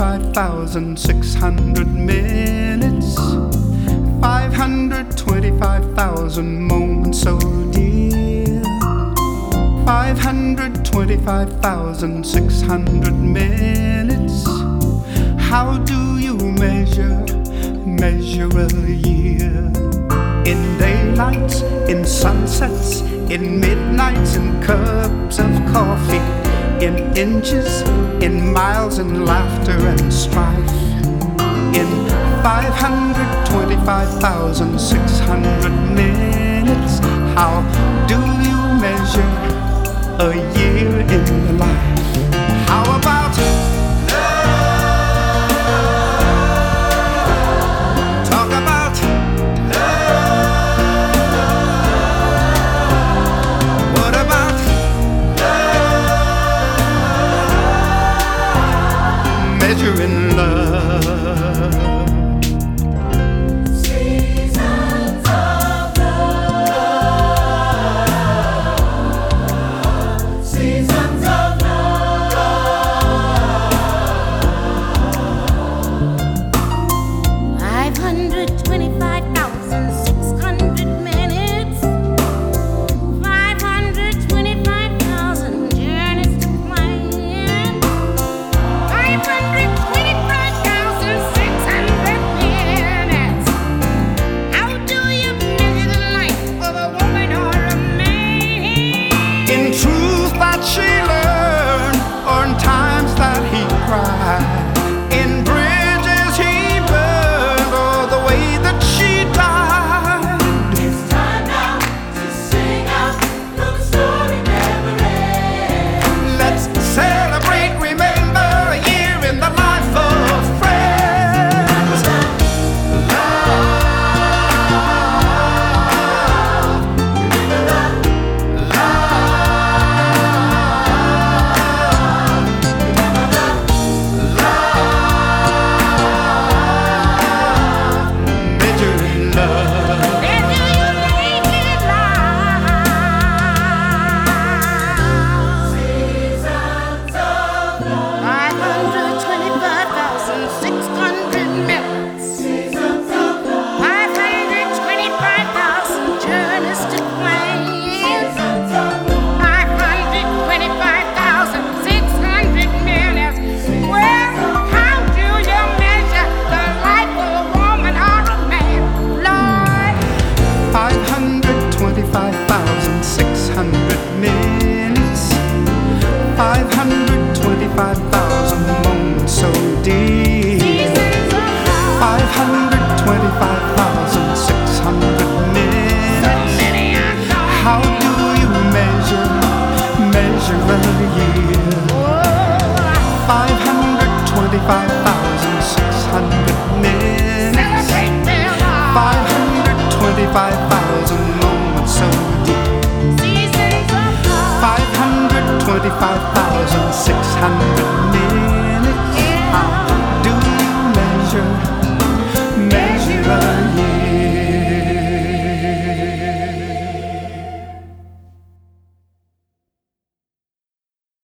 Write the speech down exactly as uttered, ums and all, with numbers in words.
twenty-five thousand six hundred minutes, five hundred twenty-five thousand moments so dear, five hundred twenty-five thousand six hundred minutes. How do you measure, measure a year? In daylights, in sunsets, in midnights, in cups of coffee, in inches, in miles, in laughter and strife, in five hundred twenty-five thousand six hundred minutes. How do you measure a year in the life? How about love? Talk about love. What about love? Measuring love. Seasons of love. Seasons of five hundred twenty-five thousand six hundred minutes, five hundred twenty-five thousand journeys to plan, five hundred twenty-five thousand six hundred minutes. How do you measure the life of a woman or a man? In truth that she learned, or in times that he cried, in bridges he burned, or the way that she died. It's time now to sing out, though the story never ends. Let's celebrate, remember a year in the life of friends. Love, measuring love. Where do you make it lie? Seasons of love. five hundred twenty-five thousand six hundred minutes. Seasons of love. five hundred twenty-five thousand journeys to plan. Seasons of love. five hundred twenty-five thousand six hundred minutes. Well, how do you measure the life of a woman or a man, Lord? five hundred twenty-five thousand six hundred minutes, five hundred twenty-five thousand moments so dear, Seasons of love. five hundred twenty-five thousand six hundred minutes. Many I know. How do you measure, measure a year? five hundred twenty-five thousand six hundred minutes, Celebrate their love. five hundred twenty-five thousand